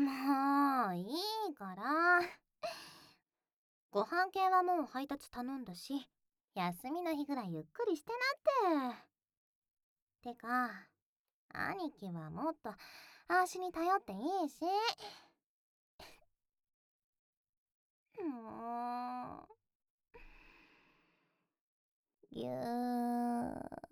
もういいから。ご飯系はもう配達頼んだし、休みの日ぐらいゆっくりしてなって。てか、兄貴はもっと足に頼っていいし。もぎゅー。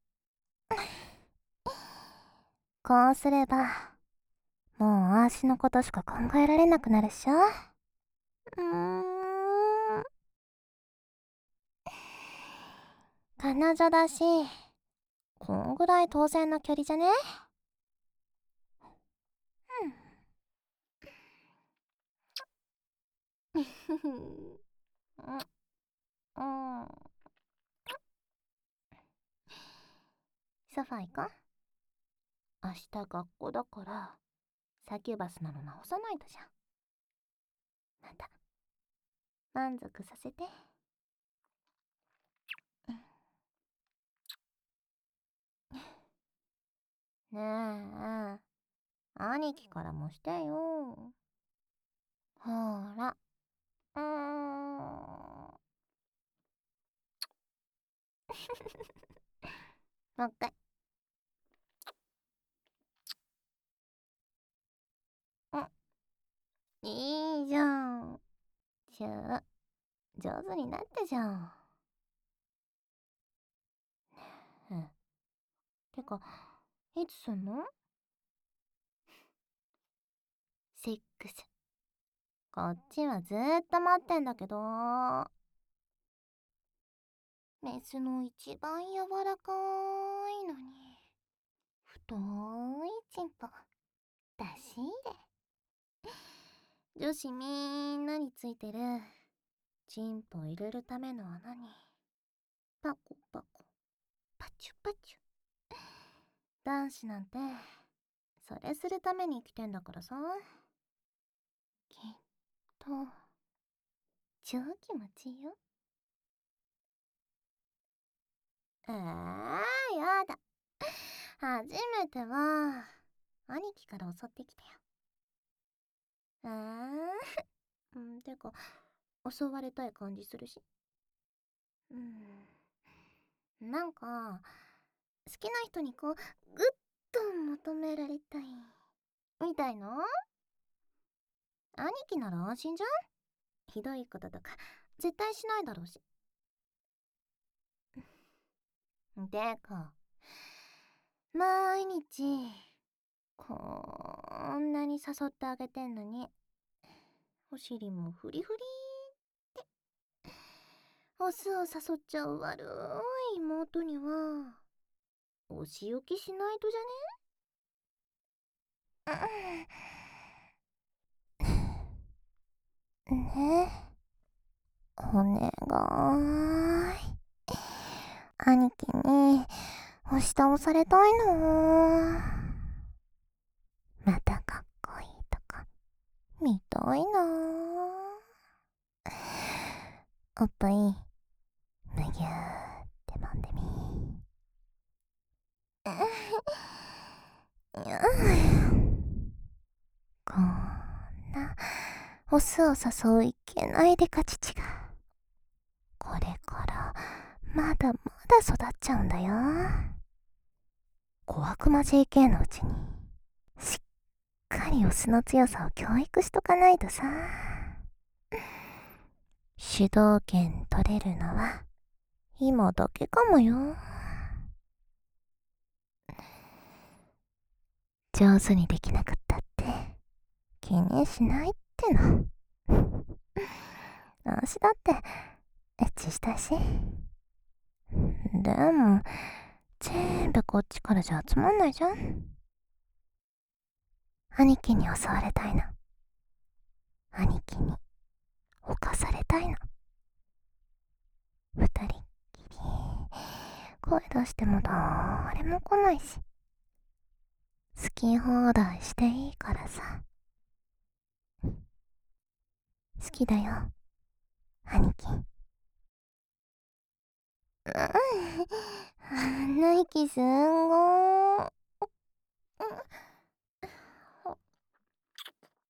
こうすれば、もう足のことしか考えられなくなるっしょ。彼女だし、こんぐらい当然の距離じゃね？うん。うん。ソファ行こう。明日学校だから、サキュバスなの直さないとじゃん。なんだ。満足させて。ねえ、兄貴からもしてよ。ほーら。もう一回。いいじゃん。上手になったじゃん。うん。てか、いつすんの？セックス。こっちはずーっと待ってんだけど。メスの一番柔らかいのに、太いチンポ出し入れ。女子みんなについてるチンポ入れるための穴にパコパコパチュパチュ。男子なんてそれするために生きてんだからさ。きっと超気持ちいいよ。やだ。初めては兄貴から襲ってきたよ。てか襲われたい感じするし。なんか好きな人にこうグッと求められたいみたいな。兄貴なら安心じゃん。ひどいこととか絶対しないだろうし。てか毎日こんなに誘ってあげてんのに、お尻もフリフリってオスを誘っちゃう悪い妹にはお仕置きしないとじゃね？ねえ、お願い。兄貴に押し倒されたいの。またかっこいいとか見たいな。おっぱいむぎゅーって揉んでみ。こんなオスを誘ういけないデカ乳がこれからまだまだ育っちゃうんだよ。小悪魔 JK のうちにしっかりオスの強さを教育しとかないとさ。主導権取れるのは今だけかもよ。上手にできなかったって気にしないっての。私だってエッチしたいし。でも全部こっちからじゃ集まんないじゃん。兄貴に襲われたいの。兄貴に侵されたいの。二人っきり声出しても誰も来ないし、好き放題していいからさ。好きだよ、兄貴。鼻息すんごー。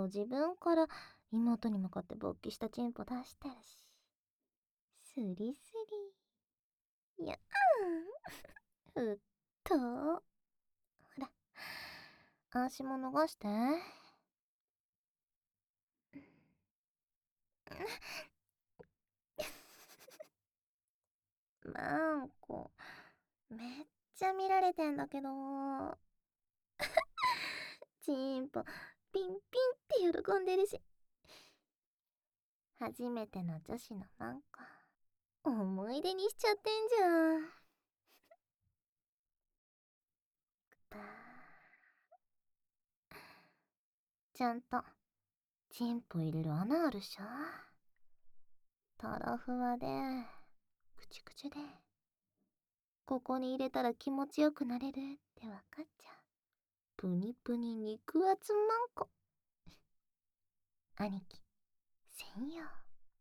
自分から妹に向かって勃起したチンポ出してるし。スリスリ。やーん。ふっと。ほら、足も伸ばして。マンコ、めっちゃ見られてんだけど。チンポ、ピンピンって喜んでるし。初めての女子のマンコ。思い出にしちゃってんじゃん。ちゃんと、チンポ入れる穴あるっしょ。トロフワで、くちくちで、ここに入れたら気持ちよくなれるってわかっちゃう。プニプニ肉厚マンコ。兄貴、専用。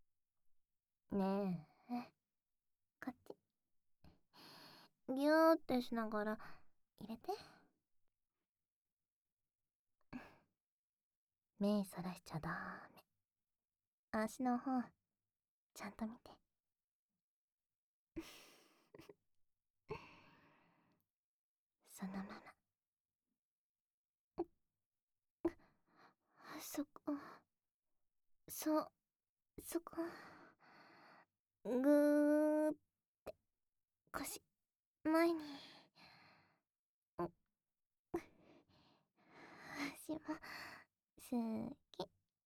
ねえ、こっち。ギューってしながら、入れて。目そらしちゃダメ。足の方、ちゃんと見て。そのまま。そこ、そこ。ぐーって腰前に。足も好き。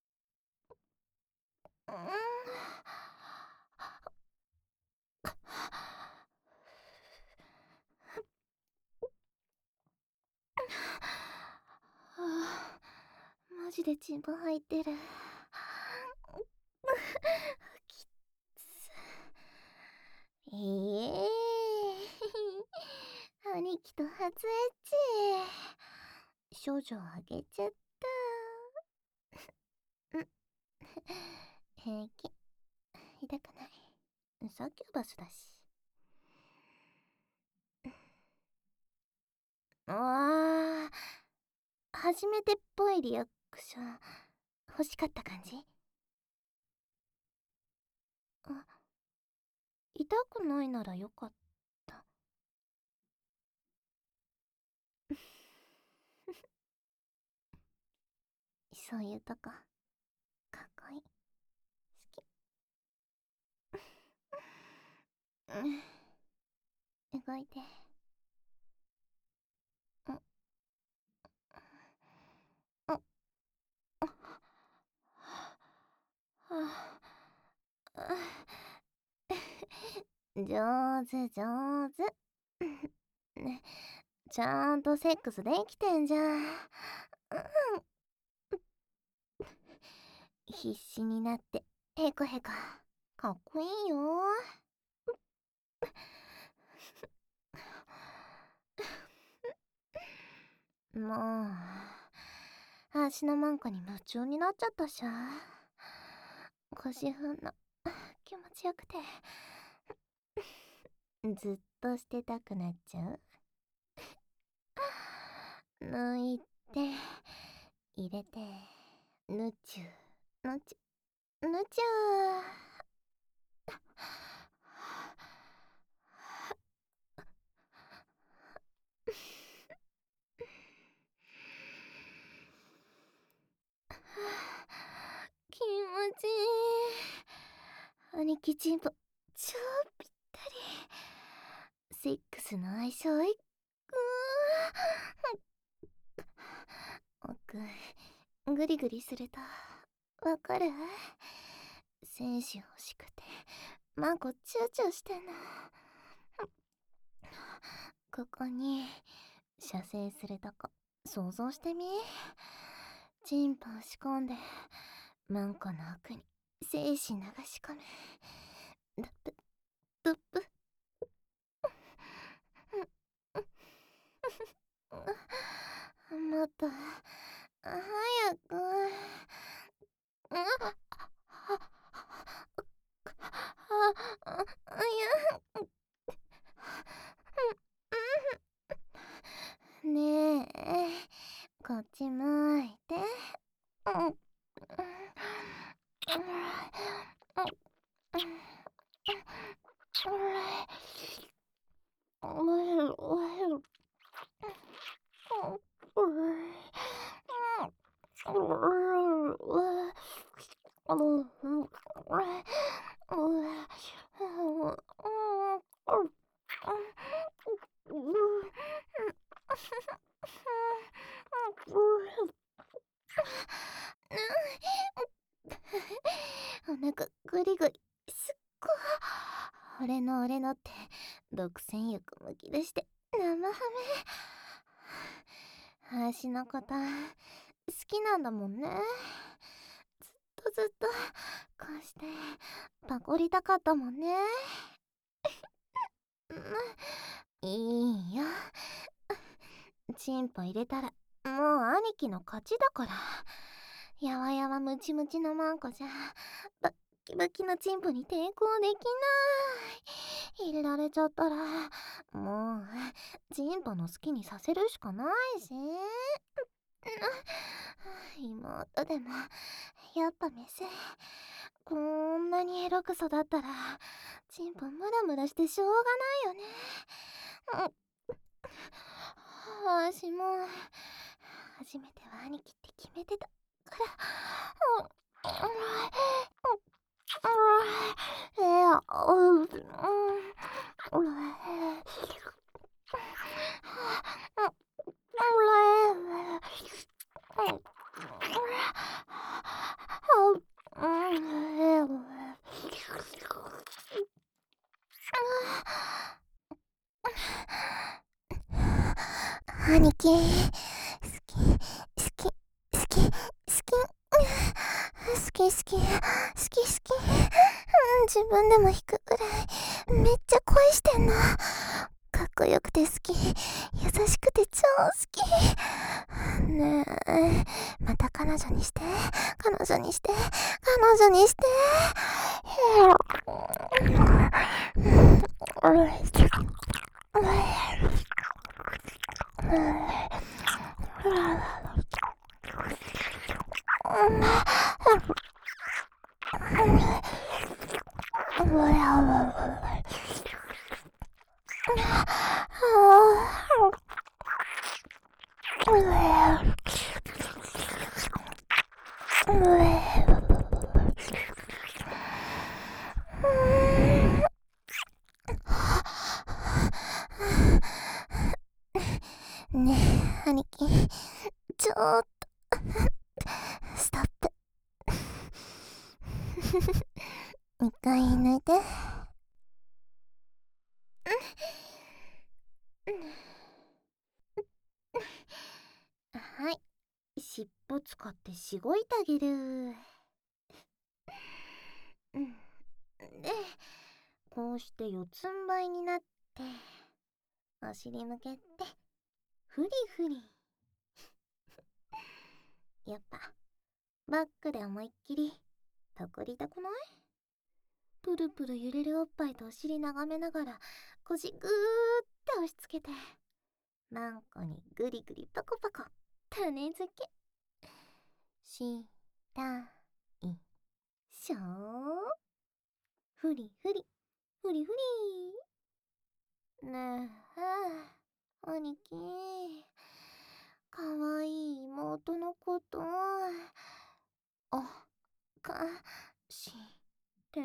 マジでチンポ入ってる。きっつ。兄貴と初エッチ。少女あげちゃった。平気。痛くない。サキュバスだし。わあ、初めてっぽいリアクション欲しかった感じ。あ、痛くないならよかった。そういうとこかっこいい。好き。動いて。うんうん上手上手。ね、ちゃんとセックスできてんじゃん。必死になってへこへこかっこいいよ。もう足のマンコに夢中になっちゃったしゃ。腰ふんの気持ちよくてずっとしてたくなっちゃう。抜いて入れてぬちゅぬちゅぬちゅ気持ちいい。兄貴チンポ超ぴったり。セックスの相性いっ奥グリグリするとわかる？精子欲しくてマンコチューチューしてんの。ここに射精するとこ想像してみ。チンポ押し込んでマンコの奥に精子流し込む。ドップドップ。もっと早く。いや。ねえ、こっち向いて。 お腹グリグリすっご俺のって独占欲むき出して生ハメ。足のこと好きなんだもんね。ずっとこうしてパコりたかったもんね。いいよ、チンポ入れたらもう兄貴の勝ちだから。やわやわムチムチのマンコじゃバッキバキのチンポに抵抗できない。入れられちゃったらもうチンポの好きにさせるしかないし。妹でもやっぱメス、こんなにエロく育ったらチンポムラムラしてしょうがないよね。私も初めては兄貴って決めてたから。兄貴、好き、好き、好き、好き、好き、好き、好き、好き、自分でも引くくらいめっちゃ恋してんの。かっこよくて好き、優しくて超好き。ねえ、また彼女にして、彼女にして、彼女にして。ねえ、兄貴、ちょっとストップ。一回抜いて。はい、尻尾使ってしごいてあげる。で、こうして四つん這いになってお尻向けてフリフリ。やっぱバックで思いっきりとこりたくない？プルプル揺れるおっぱいとお尻眺めながら腰グーって押し付けてマンコにグリグリパコパコ種付けしたいしょ。フリフリフリフリ。ねえ兄貴、かわいい妹のことおかして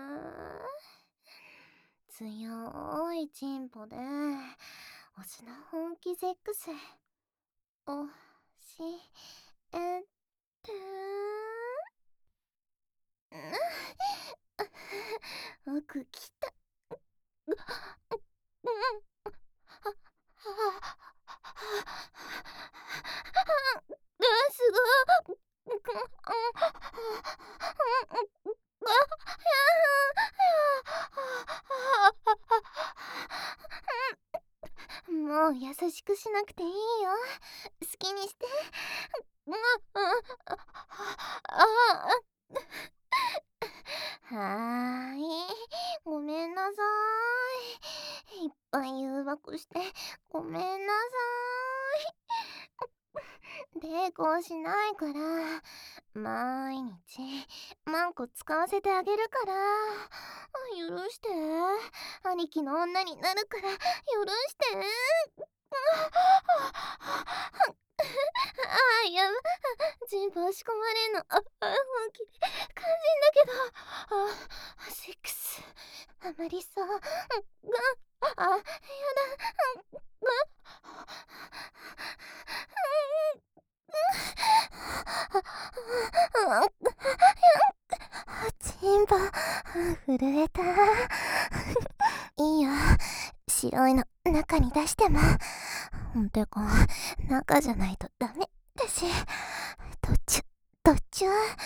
強いチンポでオスの本気セックスおしえて。奥きた。すごい。もう優しくしなくていいよ。好きにして。はーい、ごめんなさい。いっぱい誘惑してごめんなさい。抵抗しないから、毎日マンコ使わせてあげるから。許して。兄貴の女になるから許して。やば、全部押し込まれんの。本気で感たまりそう。あ、やだ。チンポ震えた。いいよ、白いの中に出しても。てか中じゃないとダメだし。途中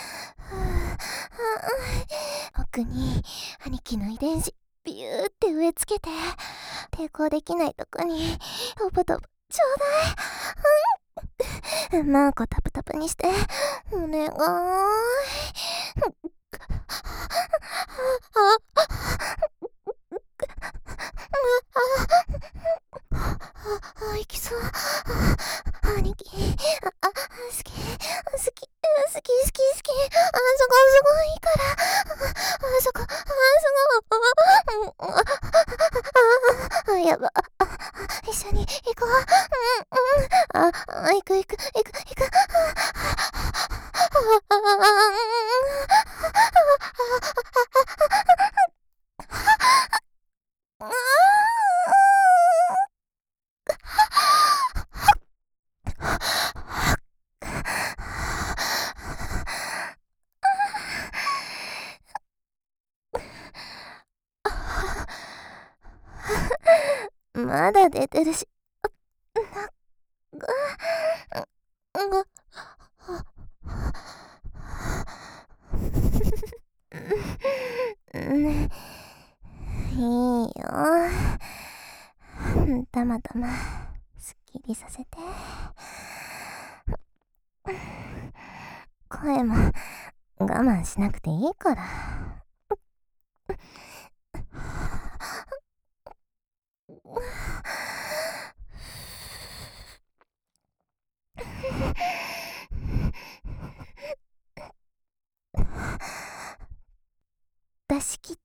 奥に兄貴の遺伝子ビューって植え付けて、抵抗できないとこにトブトブちょうだい。マーコタプタプにしてお願い。いきそう。兄貴、好き。あそこすごいから。やば。一緒に行こう。行く。まだ出てるし。いいよ。たまたますっきりさせて。声も我慢しなくていいから。出し切った。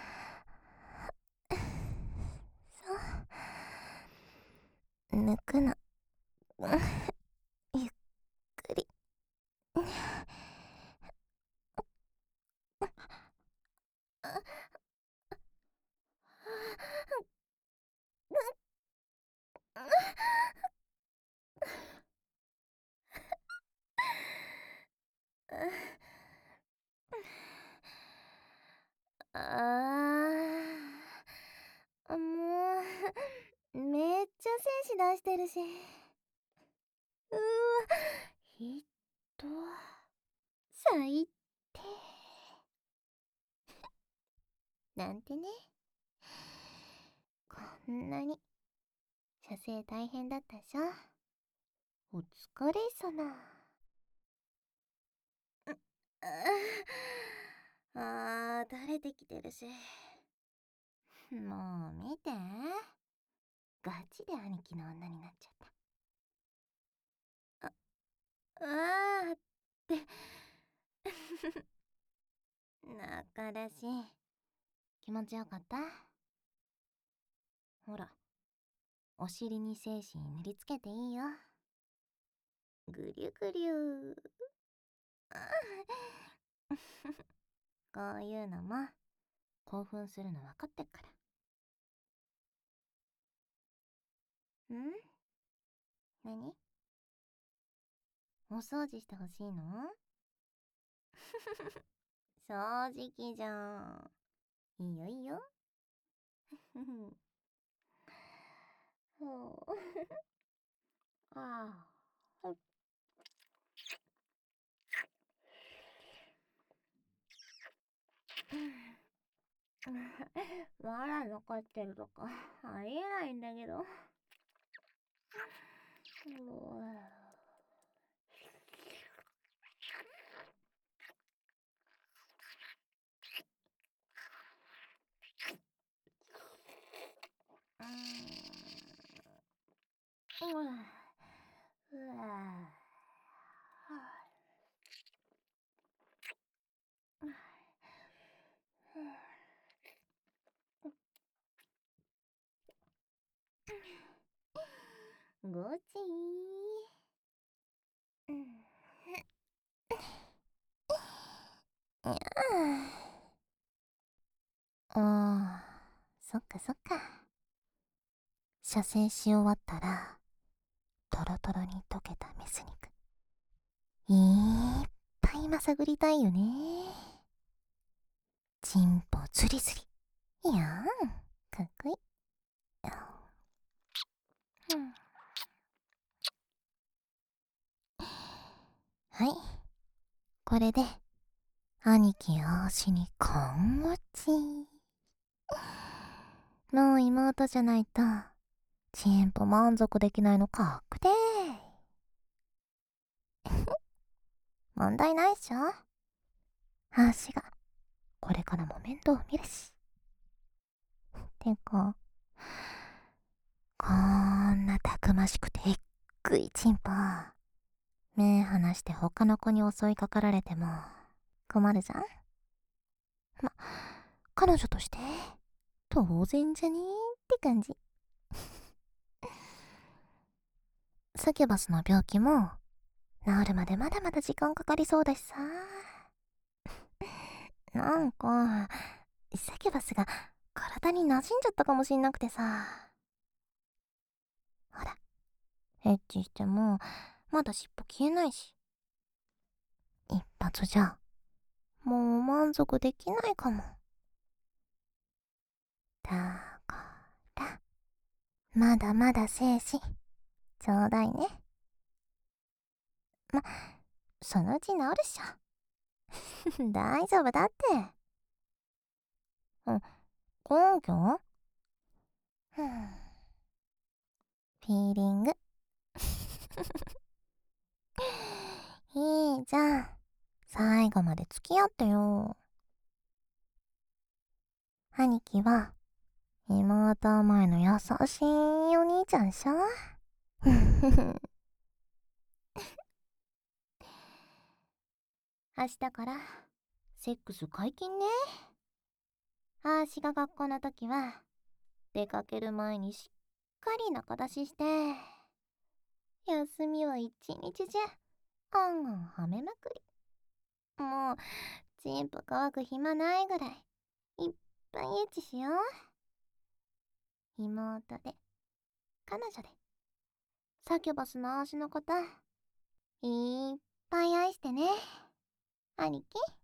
抜くのゆっくり。もうめっちゃ精子出してるし。うわ、ひっと最低なんてね。こんなに射精大変だったでしょ。お疲れさま。垂れてきてるし。もう見て、ガチで兄貴の女になっちゃった。って仲らしい。気持ちよかった？ほら、お尻に精子塗りつけていいよ。ぐりゅぐりゅこういうのも興奮するの分かってっから。何？お掃除してほしいの？正直じゃん。いいよいいよ。ああ。まだ残ってるとかありえないんだけど。ゴチー。いやそっかそっか。射精し終わったら、トロトロに溶けたメス肉。いっぱいまさぐりたいよね。チンポズリズリ。いやん、かっこいい。うん、はい。これで、兄貴あーしに勘落ち。もう妹じゃないと、チンポ満足できないの確定。問題ないっしょ。あーしが、これからも面倒見るし。てか、こんなたくましくてえっぐいチンポ。目離して他の子に襲いかかられても困るじゃん。ま、彼女として当然じゃねーって感じ。サキュバスの病気も治るまでまだまだ時間かかりそうだしさ。なんか、サキュバスが体に馴染んじゃったかもしんなくてさ。ほら、エッチしてもまだ尻尾消えないし。一発じゃ、もう満足できないかも。だから、まだまだ精子、ちょうだいね。ま、そのうち治るっしょ。大丈夫だって。うん、根拠？ふん、フィーリング。いいじゃん。最後まで付き合ってよ。兄貴は、妹思いの優しいお兄ちゃんっしょ。明日から、セックス解禁ね。あーしが学校の時は、出かける前にしっかり中出しして、休みは一日中、ガンガンはめまくり。もう、チンポ乾く暇ないぐらい、いっぱいエッチしよう。妹で、彼女で、サキュバスの足のこと、いっぱい愛してね、兄貴。